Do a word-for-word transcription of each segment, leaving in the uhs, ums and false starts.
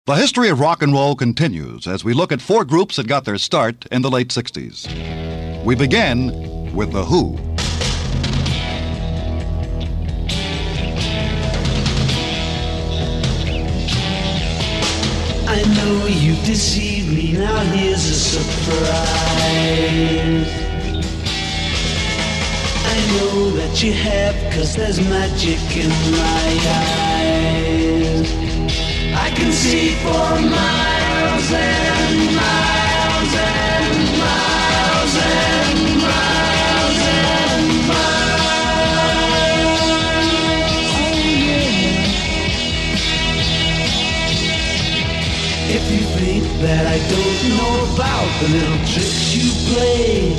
The history of rock and roll continues as we look at four groups that got their start in the late sixties. We begin with The Who. I know you deceived me, now here's a surprise. I know that you have, 'cause there's magic in my eyes. I can see for miles and miles and miles and miles and miles. Oh yeah. If you think that I don't know about the little tricks you play,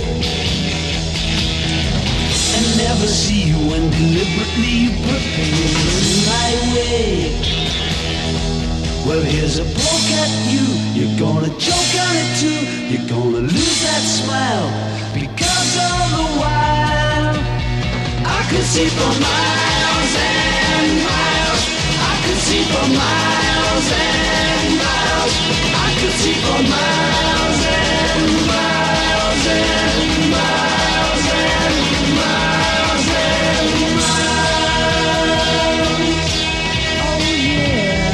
and never see you when deliberately you put things in my way, well, here's a poke at you. You're gonna choke on it too. You're gonna lose that smile, because all the while I could see for miles and miles. I could see for miles and miles. I could see for miles and miles and miles and miles and miles. Oh yeah.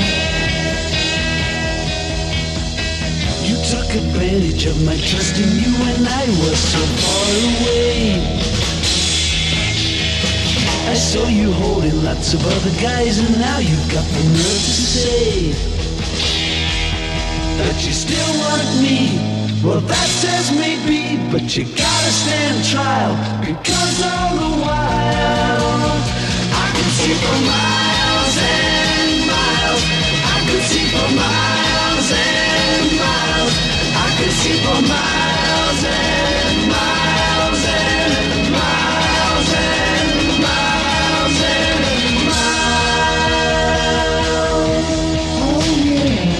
You took advantage of my trust in you when I was so far away. I saw you holding lots of other guys, and now you've got the nerve to say that you still want me. Well, that says maybe, but you gotta stand trial, because all the while I can see for miles and miles. I can see for miles and miles. I can see for miles and miles and miles and miles and miles. Oh yeah.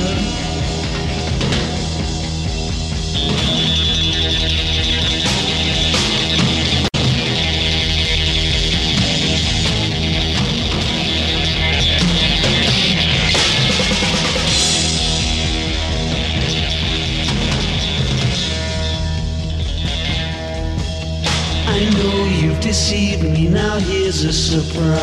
I know you've deceived me, now here's a surprise.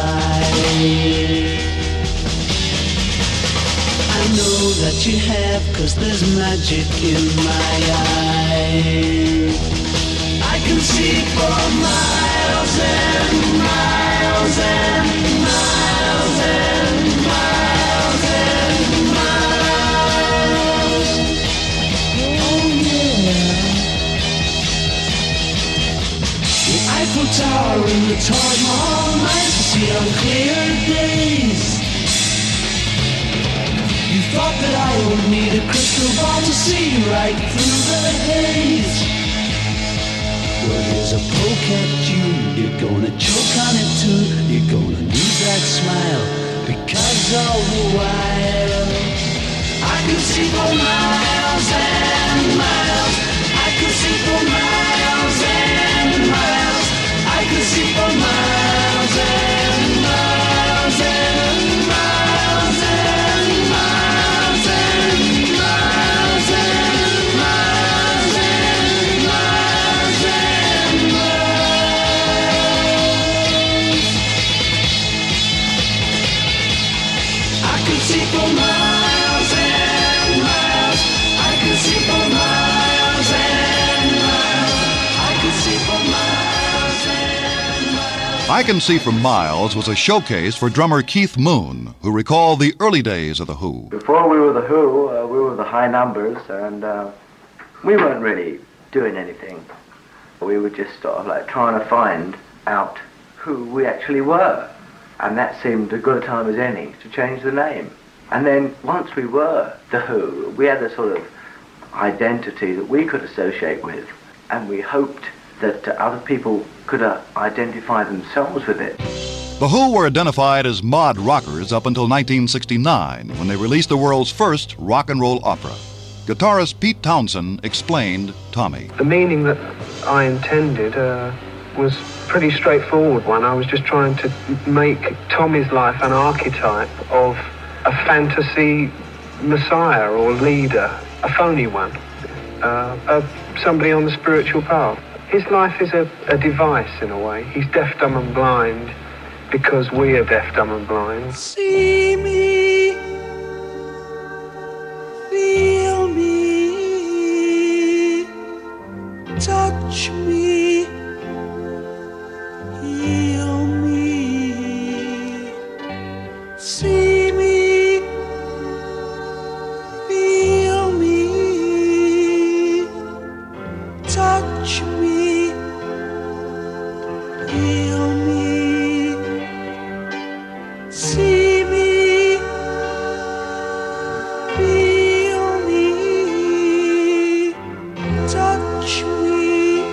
I know that you have, 'cause there's magic in my eyes. I can see for miles and miles and miles and miles and miles. Oh yeah. The Eiffel Tower and the Taj Mahal nights to see on clear days. You thought that I would need a crystal ball to see right through the haze. Well, here's a poke at you. You're gonna choke on it too. You're gonna lose that smile, because all the while I can see for miles and miles. I can see for miles and miles. I can see for miles and miles and miles and miles and miles and miles and miles and miles. I can see for miles and miles. I can see for miles and miles. I can see for miles and miles. I Can See for Miles was a showcase for drummer Keith Moon, who recalled the early days of The Who. Before we were The Who, uh, we were the High Numbers, and uh, we weren't really doing anything. We were just sort of like trying to find out who we actually were. And that seemed as good a time as any to change the name. And then once we were The Who, we had a sort of identity that we could associate with, and we hoped that uh, other people could uh, identify themselves with it. The Who were identified as mod rockers up until nineteen sixty-nine, when they released the world's first rock and roll opera. Guitarist Pete Townshend explained Tommy. The meaning that I intended uh, was pretty straightforward one. I was just trying to make Tommy's life an archetype of a fantasy messiah or leader, a phony one, uh, of somebody on the spiritual path. His life is a, a device in a way. He's deaf, dumb and blind because we are deaf, dumb and blind. See me, feel me, touch me, heal me. See me, feel me, touch me, heal me. See me, feel me, touch me,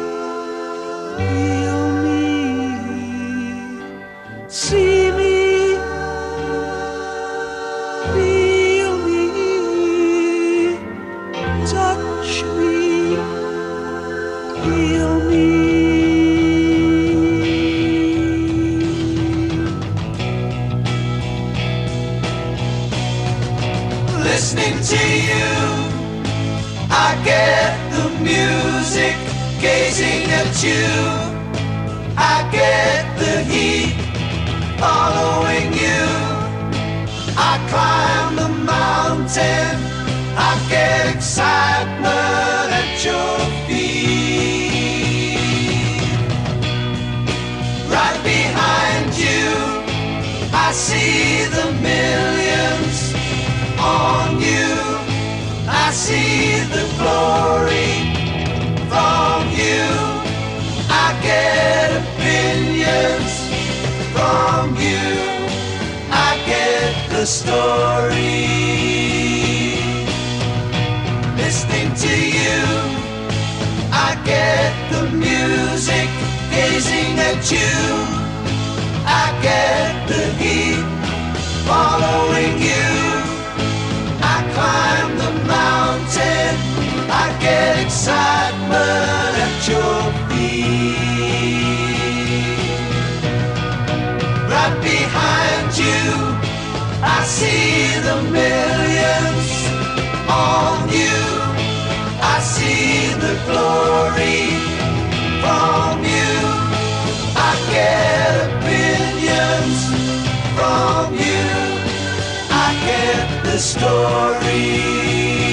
heal me. See me, feel me, touch me, heal me. Listening to you, I get the music. Gazing at you, I get the heat. Following you, I climb the mountain. I get excitement at your feet. Right behind you, I see the millions on you. I see the glory from you. I get opinions from you. I get the story. Listening to you, I get the music. Gazing at you, I get the heat. Following you, I climb the mountain. I get excitement at your feet. Right behind you, I see the millions on you. I see the glory from you. I get opinions from you. I get the story.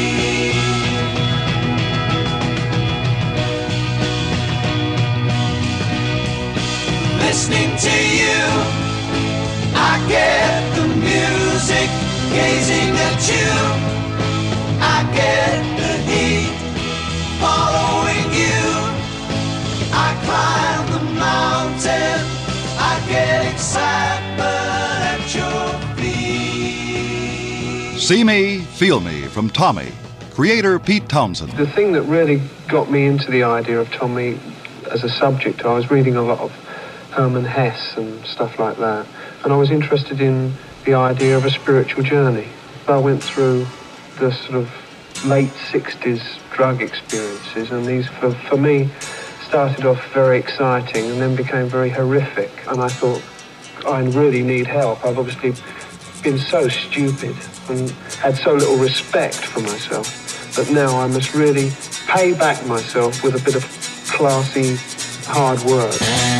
Listening to you, I get the music. Gazing at you, I get the heat. Following you, I climb the mountain. I get excitement at your feet. See Me, Feel Me from Tommy. Creator Pete Townshend. The thing that really got me into the idea of Tommy as a subject, I was reading a lot of Hermann Hesse and stuff like that, and I was interested in the idea of a spiritual journey. I went through the sort of late sixties drug experiences, and these, for, for me, started off very exciting and then became very horrific, and I thought, I really need help. I've obviously been so stupid and had so little respect for myself that now I must really pay back myself with a bit of classy, hard work.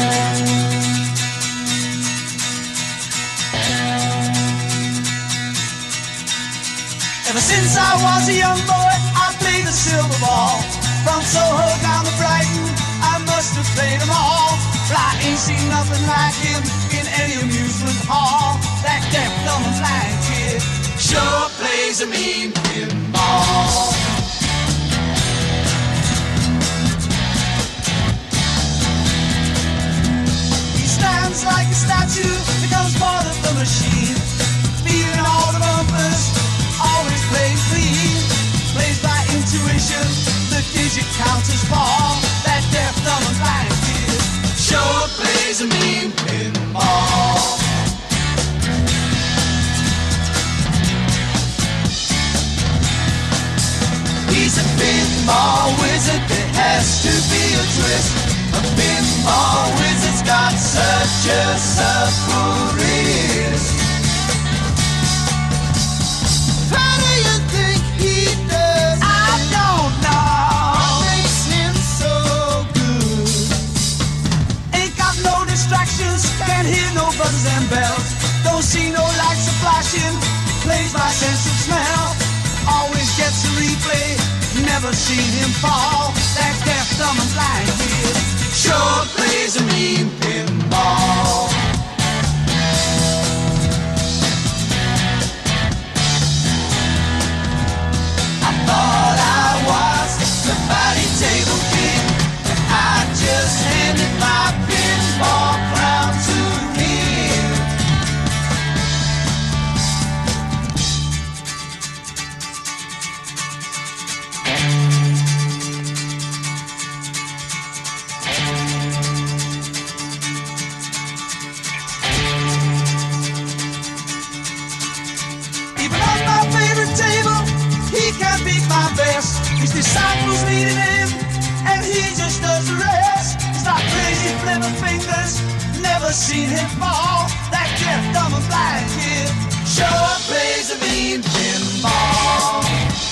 Ever since I was a young boy, I played the silver ball. From Soho down to Brighton, I must have played them all. But I ain't seen nothing like him in any amusement hall. That deaf, dumb and blind kid sure plays a mean pinball. He stands like a statue, becomes part of the machine. Beating all the bumpers, always plays clean. Plays by intuition, the digit counters fall. That deaf, dumb and blind kid sure plays a mean pinball. He's a pinball wizard, there has to be a twist. A pinball wizard's got such a supple wrist. Try to my sense of smell. Always gets a replay, never seen him fall. That deaf, dumb and blind kid sure plays a mean pinball. I thought I was the body table king, and I just handed my pinball crown to him. Even on my favorite table, he can't beat my best. His disciples needed him, and he just does the rest. It's like crazy flipping fingers, never seen him fall. That deaf, dumb and blind kid sure plays a mean pinball.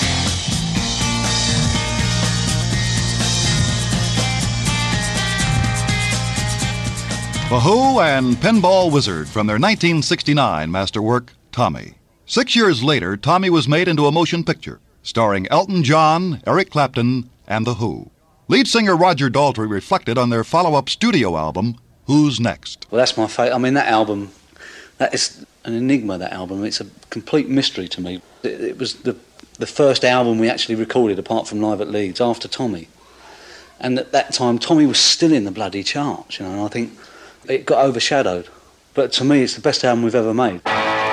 The Who and Pinball Wizard from their nineteen sixty-nine masterwork, Tommy. Six years later, Tommy was made into a motion picture, starring Elton John, Eric Clapton, and The Who. Lead singer Roger Daltrey reflected on their follow-up studio album, Who's Next? Well, that's my favourite. I mean, that album, that is an enigma, that album. It's a complete mystery to me. It, it was the, the first album we actually recorded, apart from Live at Leeds, after Tommy. And at that time, Tommy was still in the bloody charts, you know, and I think it got overshadowed. But to me, it's the best album we've ever made.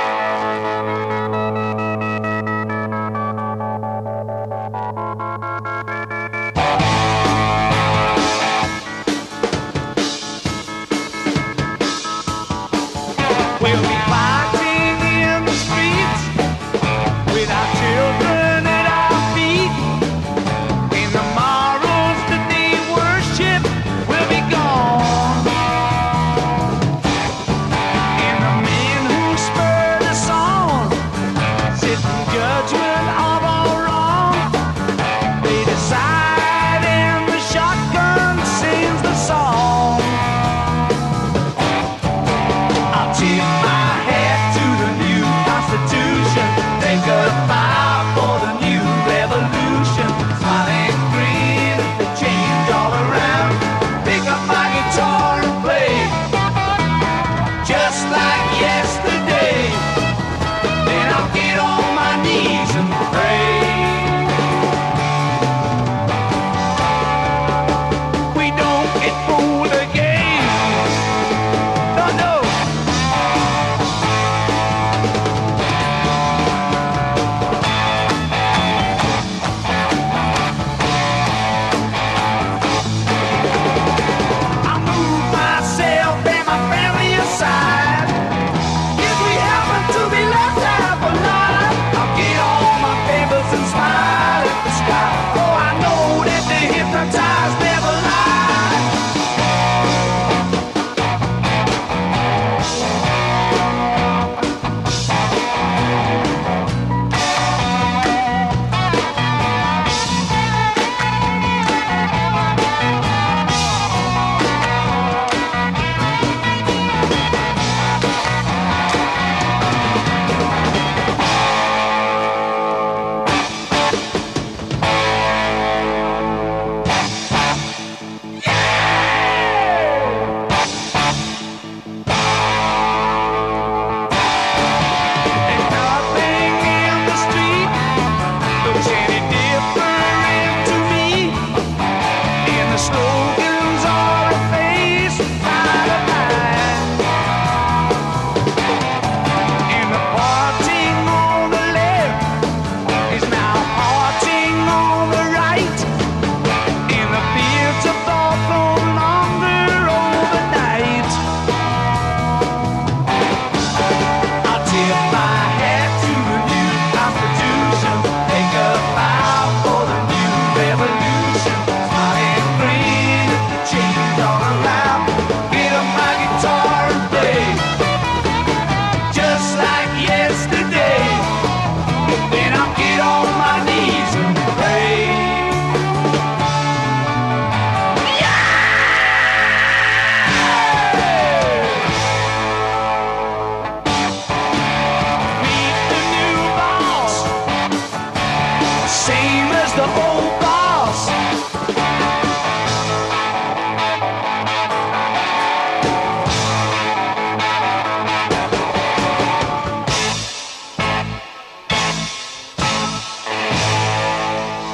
We'll be fighting in the streets with our children at our feet. And the morals that they worship will be gone. And the men who spurred us on sit in judgment of all wrong. They decide and the shotgun sings the song. I'll tip my hat to the new Constitution. They goodbye for the new revolution. Smiling green, the change all around. Pick up my guitar and play, just like yesterday. Then I'll get on my knees and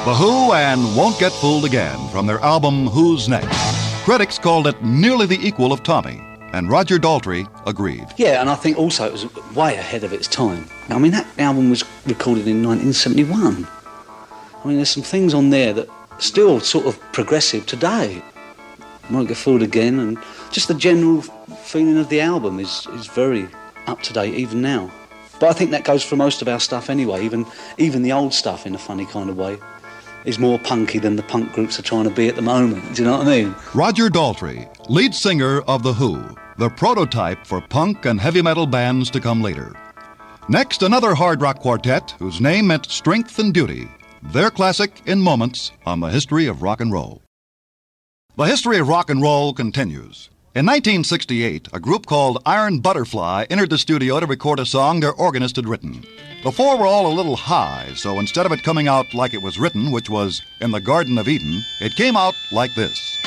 The Who and Won't Get Fooled Again from their album Who's Next. Critics called it nearly the equal of Tommy, and Roger Daltrey agreed. Yeah, and I think also it was way ahead of its time. I mean, that album was recorded in nineteen seventy-one. I mean, there's some things on there that are still sort of progressive today. Won't Get Fooled Again, and just the general feeling of the album is, is very up to date even now. But I think that goes for most of our stuff anyway, even even the old stuff in a funny kind of way is more punky than the punk groups are trying to be at the moment. Do you know what I mean? Roger Daltrey, lead singer of The Who, the prototype for punk and heavy metal bands to come later. Next, another hard rock quartet whose name meant strength and duty. Their classic, In Moments, on the history of rock and roll. The history of rock and roll continues. In nineteen sixty-eight, a group called Iron Butterfly entered the studio to record a song their organist had written. The four were all a little high, so instead of it coming out like it was written, which was In the Garden of Eden, it came out like this.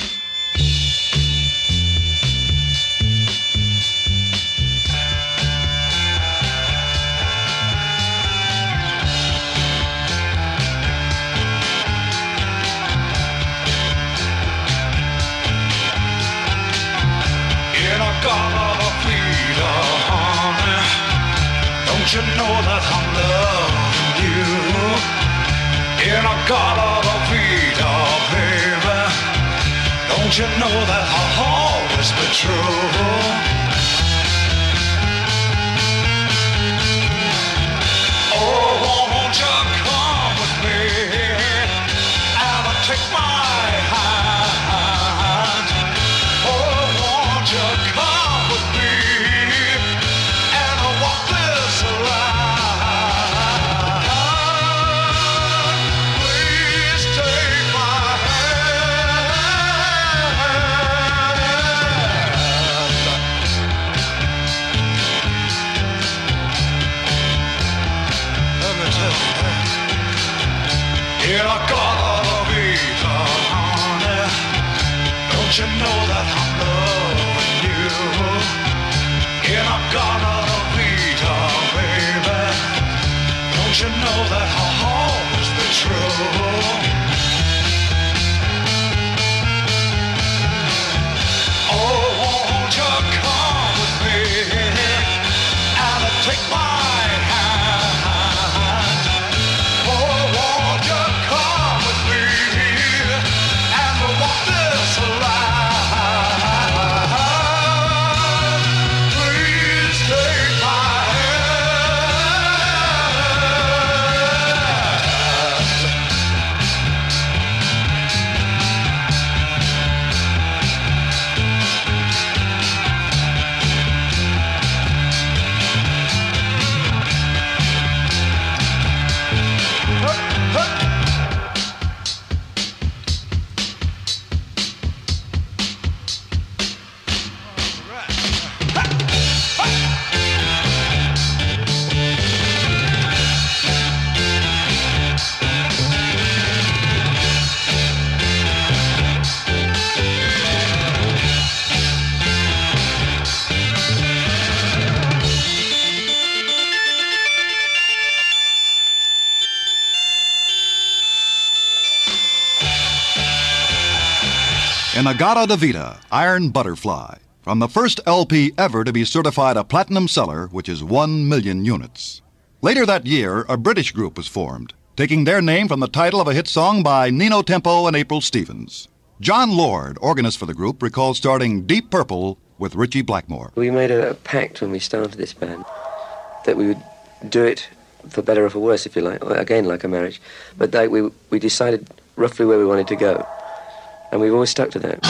Don't you know that I'm loving you? In a Garden of Eden, baby. Don't you know that I'll always be true? Oh, won't you come with me and take my hand? Oh, won't you come with me and walk this line? Please take my hand. Let me tell you, in a Garden of Eden, honey, don't you know that I'm loving you? In a Garden of Eden, baby, don't you know that I'll always be true? Oh, won't you come with me and take my hand? Oh, won't you come with me and walk this line? Please take my In-A-Gadda-Da-Vida, Iron Butterfly, from the first L P ever to be certified a platinum seller, which is one million units. Later that year, a British group was formed, taking their name from the title of a hit song by Nino Tempo and April Stevens. John Lord, organist for the group, recalled starting Deep Purple with Ritchie Blackmore. We made a pact when we started this band that we would do it for better or for worse, if you like, again like a marriage, but that we, we decided roughly where we wanted to go. And we've always stuck to that.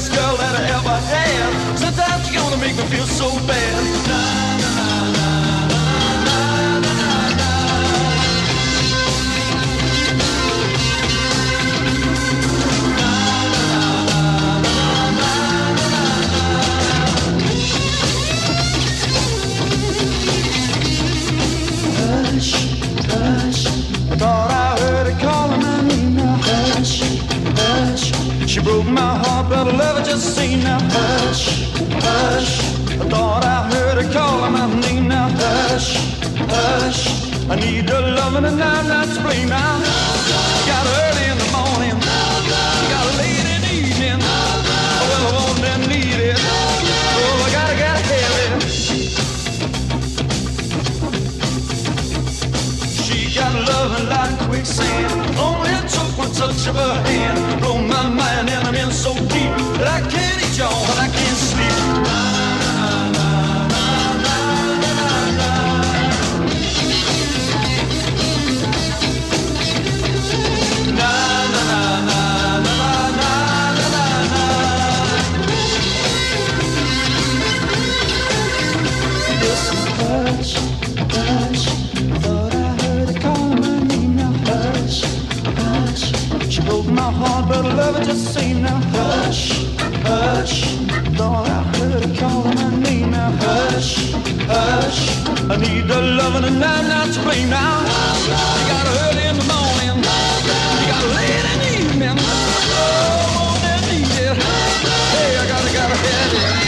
best girl that I ever had. Sometimes you're gonna make me feel so bad. Na, na, na, na, na, na, na, na. Hush, hush, I thought I heard her calling my name now. Hush, hush, she broke my heart, but I love her just the same now. Hush, hush, I thought I heard her calling my name now. Hush, hush, I need her loving and I'm not to blame now. Got her early in the morning, got her late in the evening. Well, I want and need it, oh, I gotta, gotta have it. She got loving like quicksand, only it took one touch of her hand. Blow my mind and I'm in so deep that I can't eat y'all and I can't sleep. Na, na, na, na, na, na, na. Na, na, na, na, na, na, na, na. Listen, hush, hush, thought I heard her calling my name now. Hush, hush, she broke my heart, but I love her just the same now. Hush, hush, thought I heard her calling my name now. Hush, hush, I need the loving and I'm not to blame now. You got her early in the morning, you got her late in the evening. Oh, I want and need it. Hey, I gotta, gotta have it.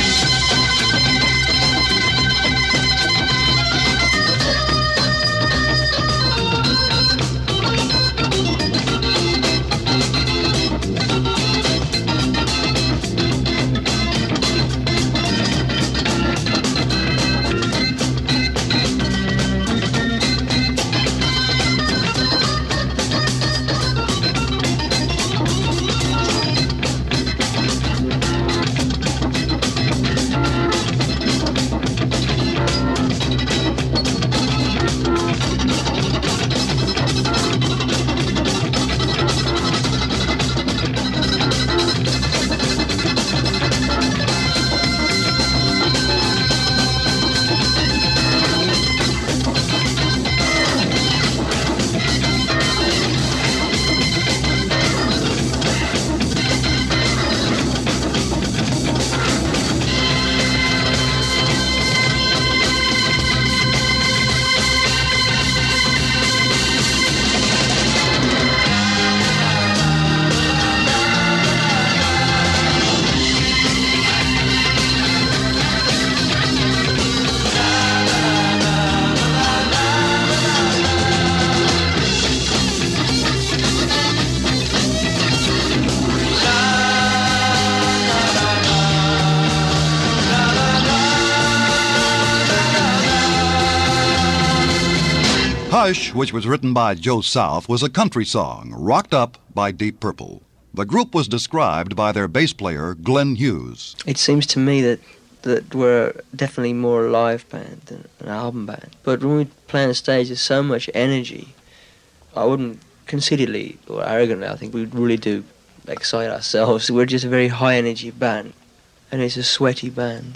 Hush, which was written by Joe South, was a country song, rocked up by Deep Purple. The group was described by their bass player, Glenn Hughes. It seems to me that, that we're definitely more a live band than an album band. But when we play on stage, there's so much energy. I wouldn't conceitedly or arrogantly, I think we really do excite ourselves. We're just a very high-energy band, and it's a sweaty band.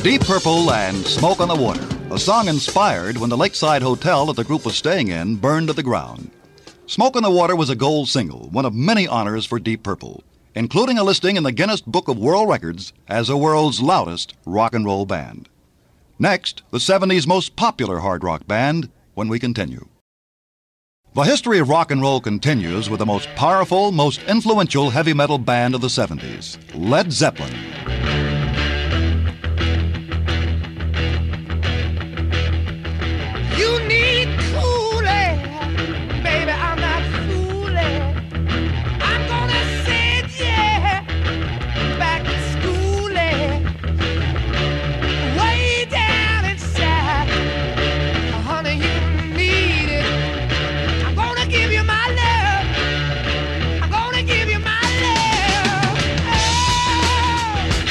Deep Purple and Smoke on the Water, a song inspired when the Lakeside Hotel that the group was staying in burned to the ground. Smoke on the Water was a gold single, one of many honors for Deep Purple, including a listing in the Guinness Book of World Records as the world's loudest rock and roll band. Next, the seventies most popular hard rock band, when we continue. The history of rock and roll continues with the most powerful, most influential heavy metal band of the seventies, Led Zeppelin. You need cooling, baby, I'm not fooling. I'm gonna send you back to schooling. Way down inside, honey, you need it. I'm gonna give you my love. I'm gonna give you my love. Oh.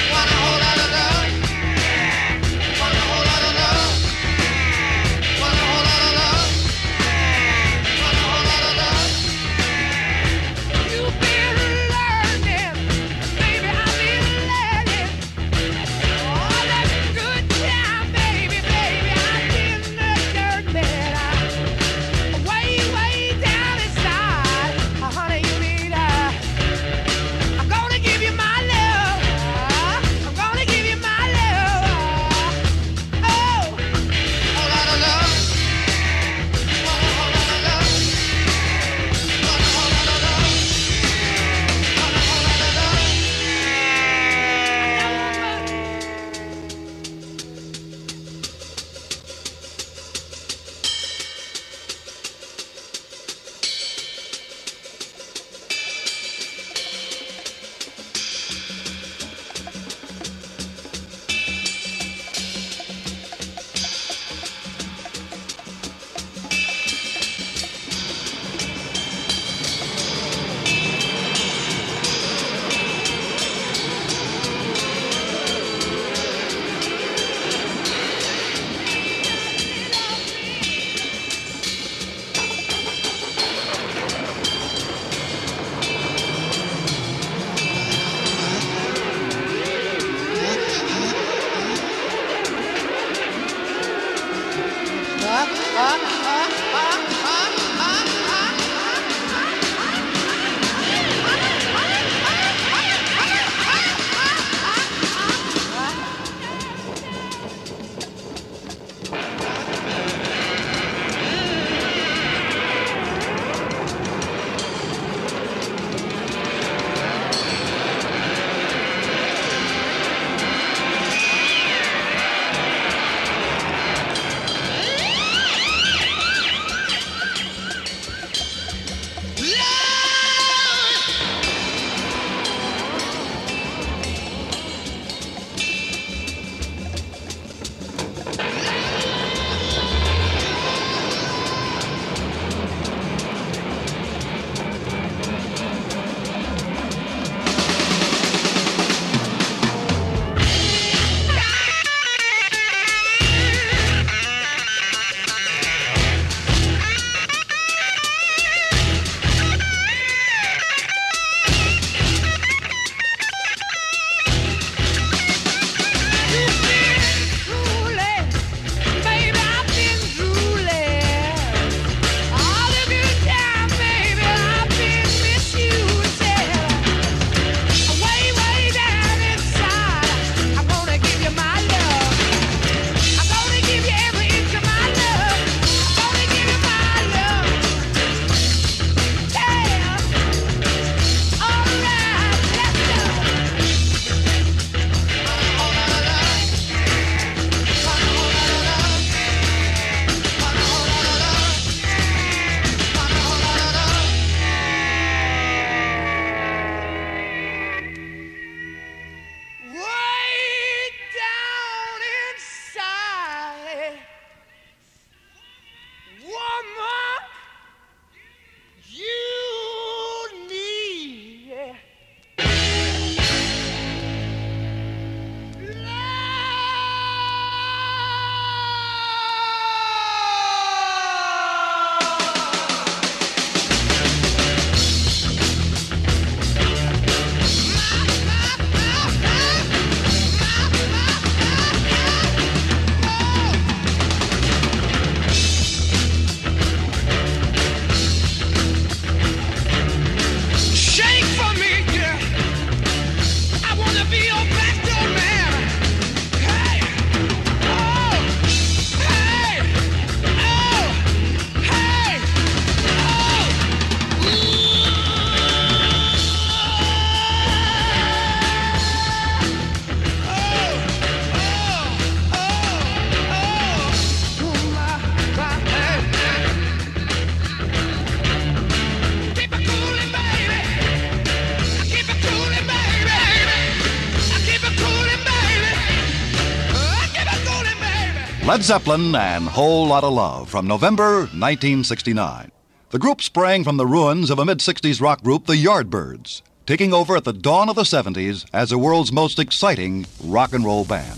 Led Zeppelin and Whole Lotta Love from November nineteen sixty-nine. The group sprang from the ruins of a mid-sixties rock group, the Yardbirds, taking over at the dawn of the seventies as the world's most exciting rock and roll band.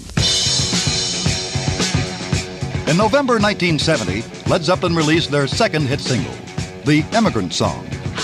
In November nineteen seventy, Led Zeppelin released their second hit single, The Immigrant Song.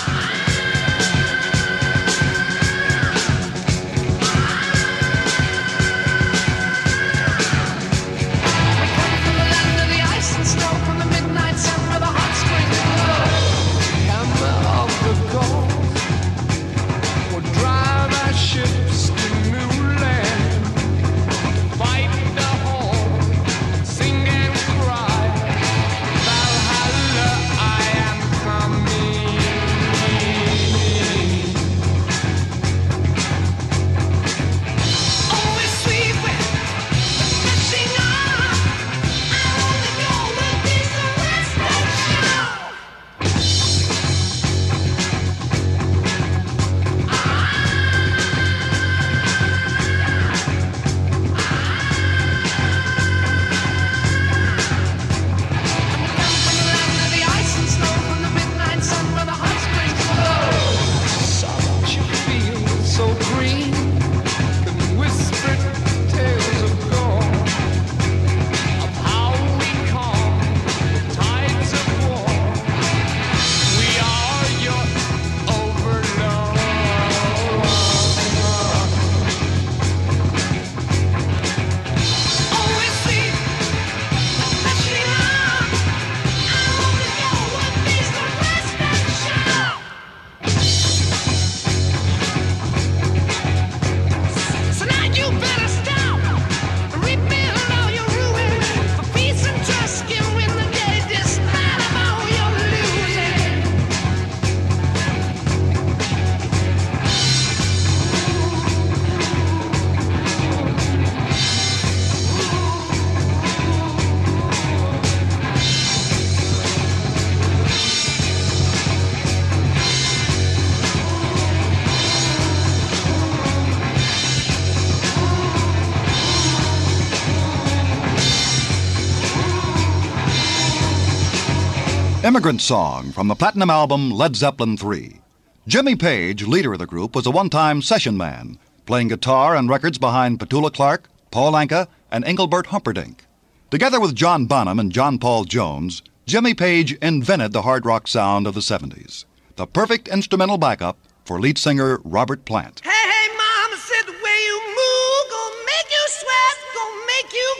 Immigrant Song from the platinum album Led Zeppelin three. Jimmy Page, leader of the group, was a one-time session man, playing guitar and records behind Petula Clark, Paul Anka, and Engelbert Humperdinck. Together with John Bonham and John Paul Jones, Jimmy Page invented the hard rock sound of the seventies, the perfect instrumental backup for lead singer Robert Plant. Hey, hey, mama said the way you move, gonna make you sweat, gonna make you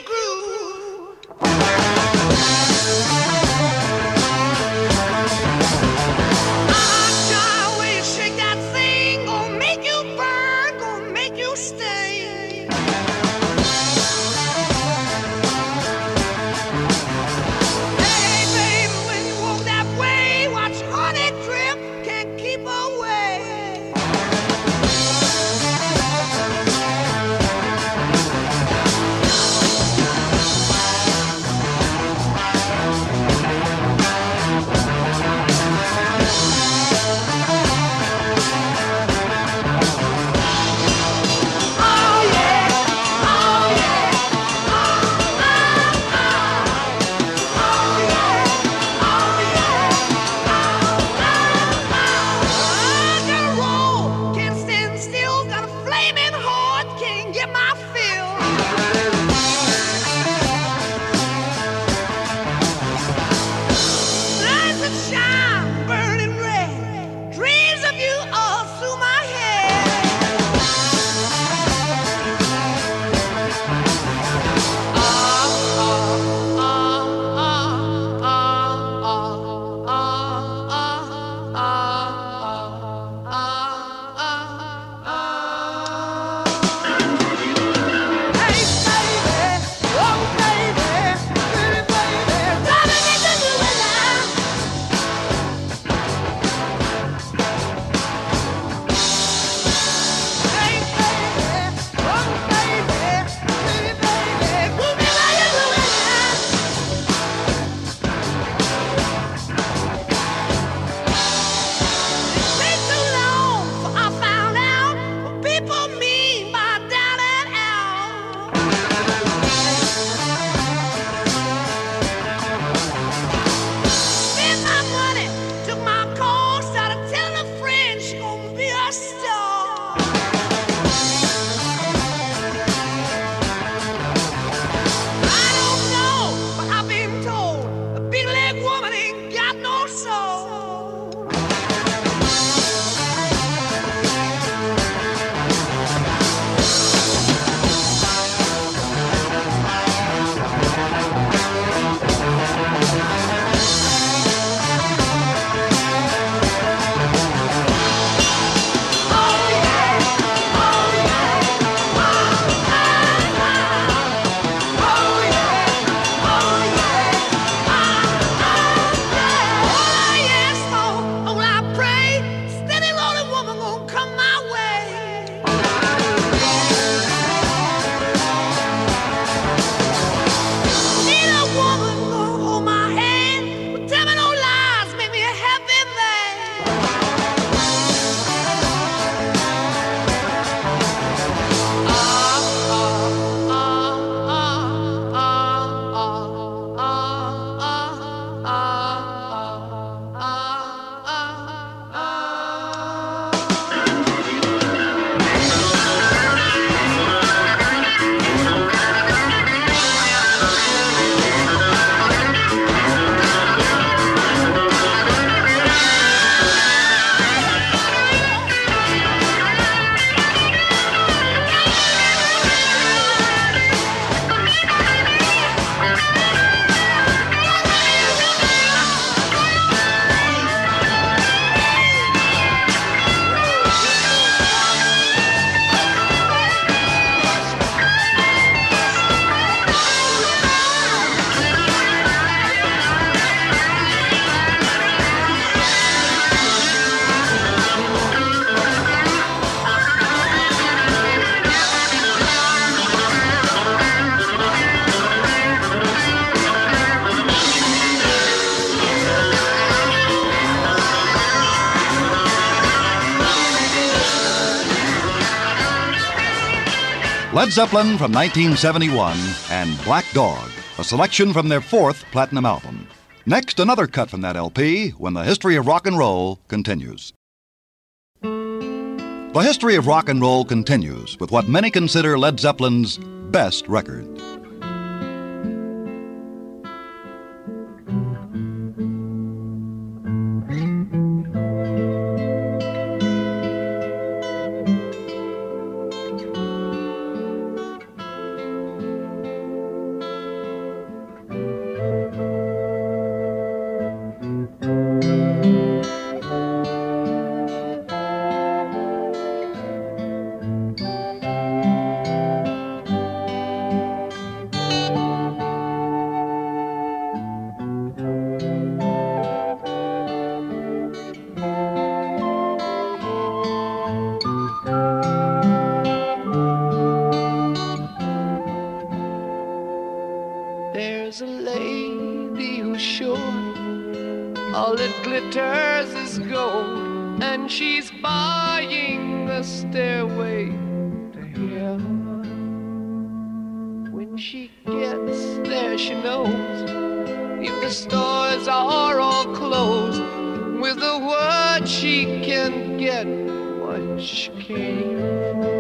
groove. Led Zeppelin from nineteen seventy-one and Black Dog, a selection from their fourth platinum album. Next, another cut from that L P when the history of rock and roll continues. The history of rock and roll continues with what many consider Led Zeppelin's best record. There's a lady who's sure all that glitters is gold, and she's buying a stairway to heaven. When she gets there, she knows if the stores are all closed, with a word she can get what she came for.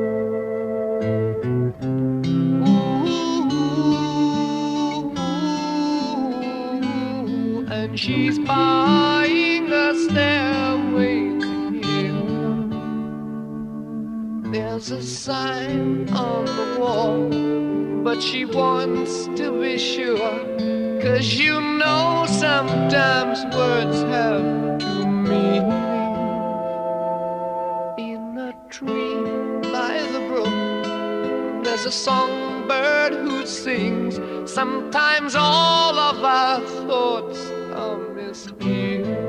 She's buying a stairway to heaven. There's a sign on the wall, but she wants to be sure, 'cause you know sometimes words have two meanings. In a tree by the brook, there's a songbird who sings. Sometimes all of our thoughts are misgiven.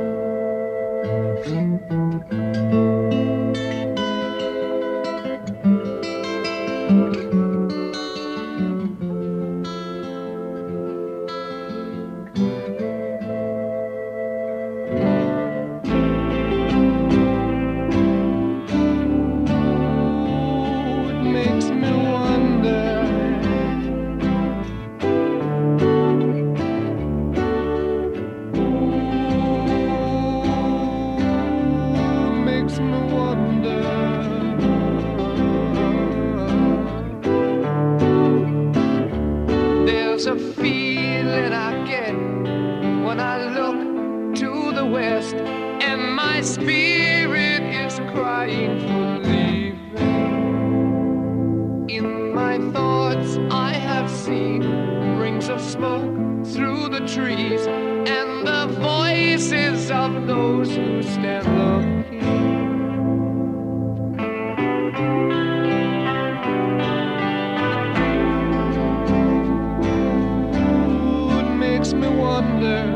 It makes me wonder. west, and my spirit is crying for leaving. In my thoughts I have seen rings of smoke through the trees, and the voices of those who stand looking. Ooh, it makes me wonder.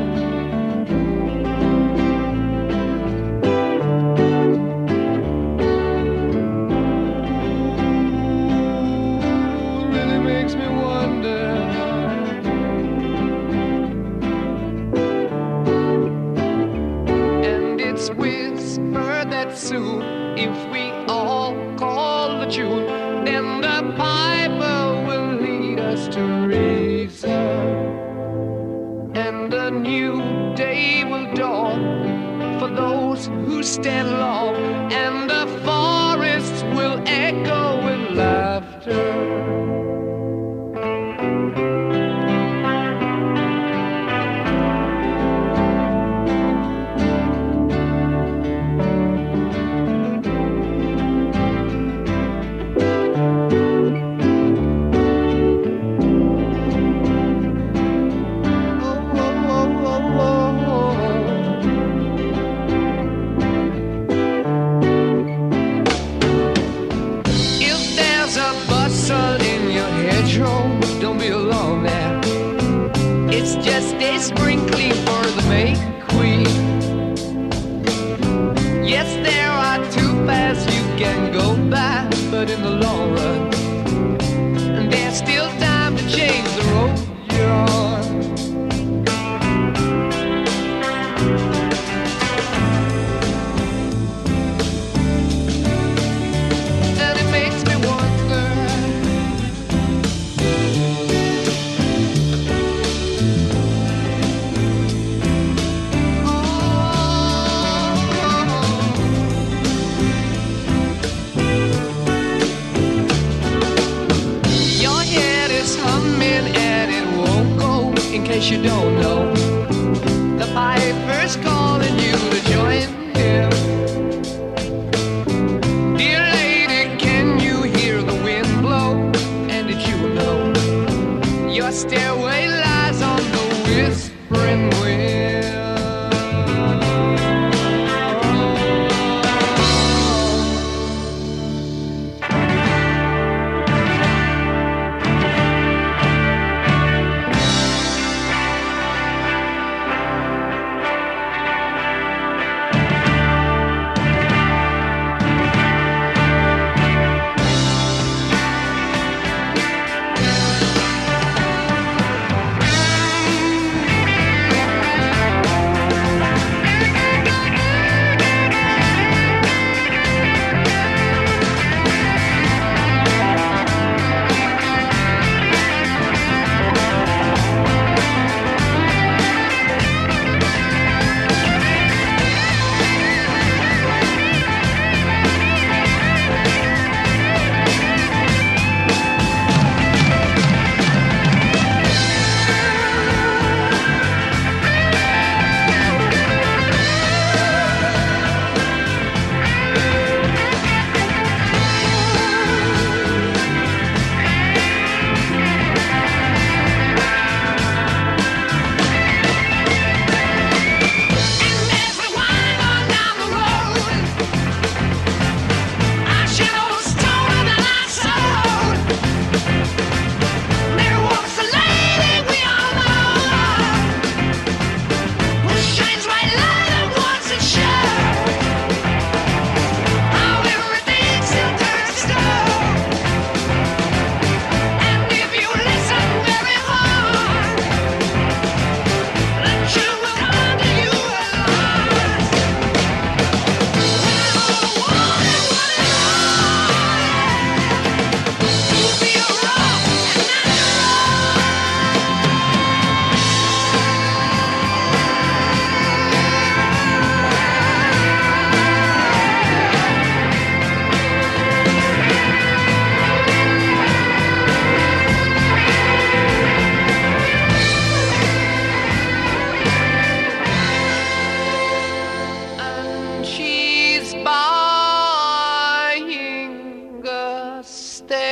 Soon, if we all call the tune, then the piper will lead us to reason, and a new day will dawn for those who stand long, and the forests will echo with laughter. Just a sprinkling for the May Queen. Yes, there are two paths you can go by, but in the long run, there's still time to change the road you're on. And it makes me wonder. In case you don't know, the piper's calling you to join him. Dear lady, can you hear the wind blow? And did you know your stairway lies on the whispering wind?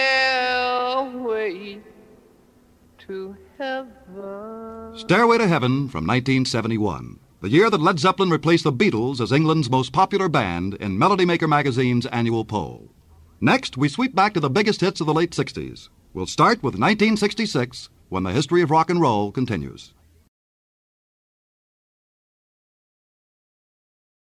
Stairway to Heaven. Stairway to Heaven from nineteen seventy-one, the year that Led Zeppelin replaced the Beatles as England's most popular band in Melody Maker magazine's annual poll. Next, we sweep back to the biggest hits of the late sixties. We'll start with nineteen sixty-six, when the history of rock and roll continues.